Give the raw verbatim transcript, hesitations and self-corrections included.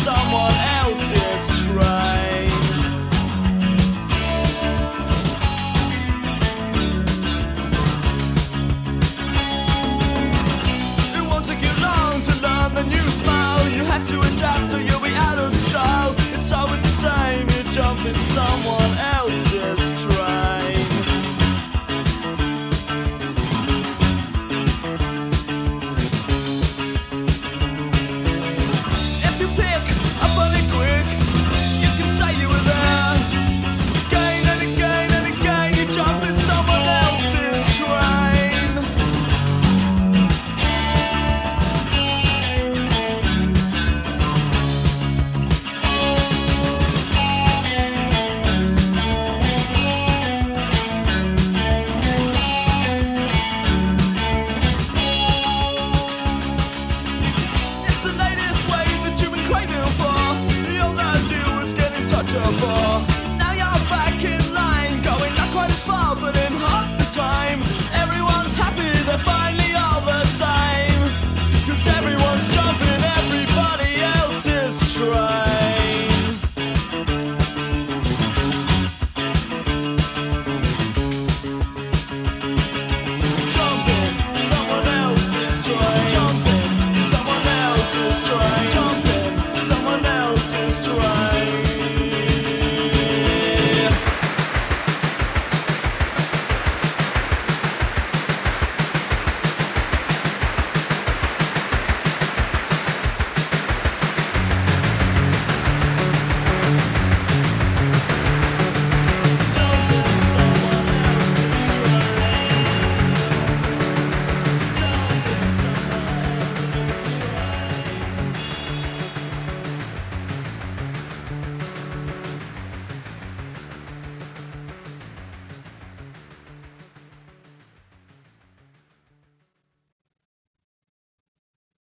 someone else's train. It won't take you long to learn the new smile. You have to adapt or you'll be out of style. It's always the same, you jump in someone else's train. If you pick up on it quick, you can say you were there. Again and again and again, you jump in someone else's train. It's the latest wave that you've been craving for. The old idea was getting such a bore. Now you're back in line, going not quite as far, but in half the time. Everyone's happy, they're finally all the same. Cause everyone's jumping everybody else's train.